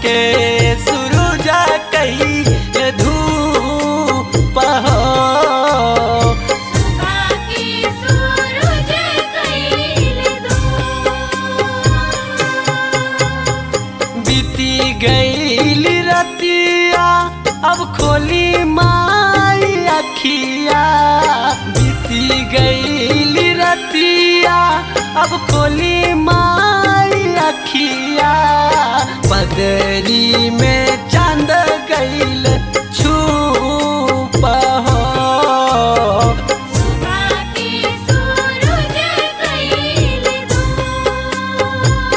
के सूरज कइले धूप हो। सुबह के सूरज कइले धूप। बीती गईली रतिया अब खोली माई अखिया। बीती गईली रतिया अब खोली माई अखिया। बदरी में चांद गईल छुप हो। सुबह के सूरज कइले धूप।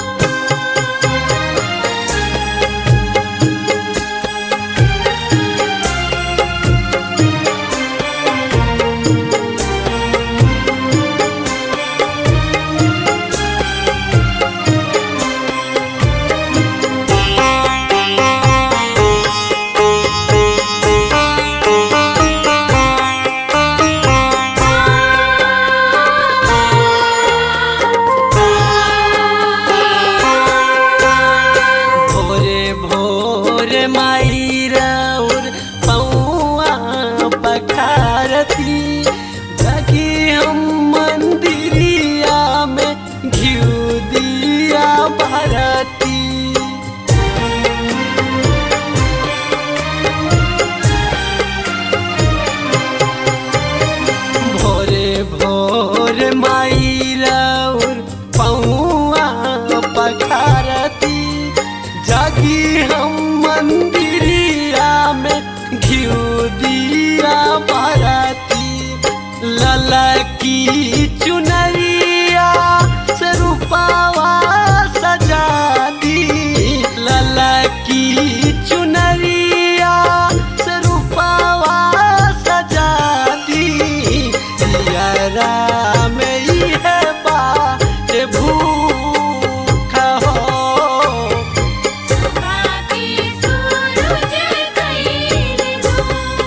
भोरे भोरे माई रौर पौआ पखारती। जगी हम मंदिरिया में घिउ दिया भरती। भोरे भोरे माई रौर पौआ पखारती। जागी हम मंदिरिया में घिउ दिया भरती। ललकी चुनरिया से रूपावा सजा दी। ललकी चुनरिया से रूपावा सजा दी। यारा में है बात भूख हो। सुबह के सूरज कइले धूप।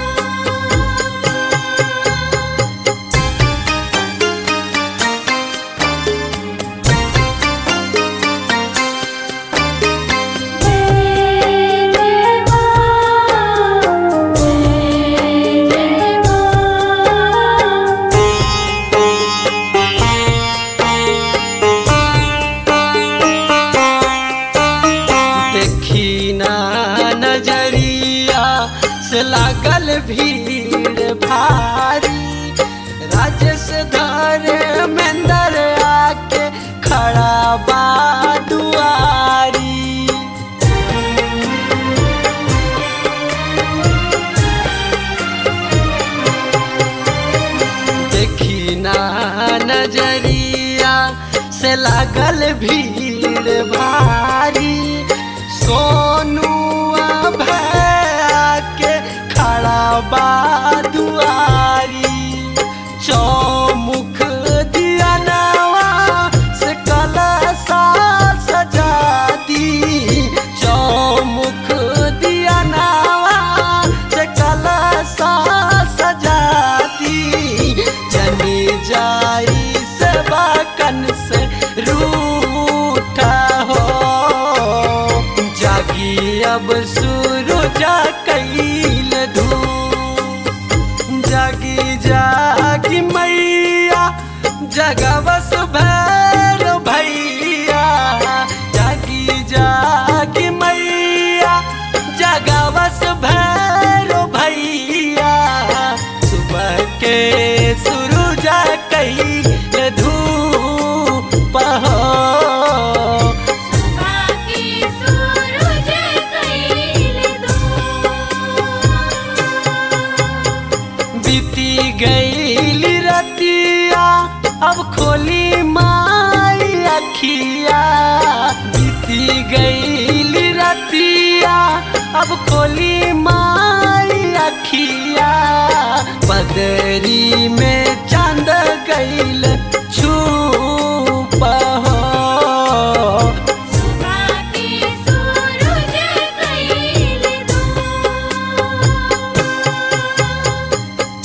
जय जय मां, जय जय मां। देखी ना नजरिया से लागल भीड़ भारी। राजेश धर्मेंद्र आके खड़ा बा दुआरी। देखी ना नजरिया से लागल भीड़ भारी। सोनू भैया के खड़ा बा दुआरी। चौमुख दिया नवा से कलशा सजा दी। चौमुख दिया नवा से कलशा सजा दी। जनी जाई सेवा कन से रूठा हो। जागी अब सूरज कइले धूप। जागी जागी मैया जगवस भैर भैया। जागी जागी मैया जगवस भैर भैया। सुबह के सूरज कइले धूप हो। सुबह के सूरज कइले धूप। बीती गईली रतिया अब खोली माई अखिया। बीती गईली रतिया अब खोली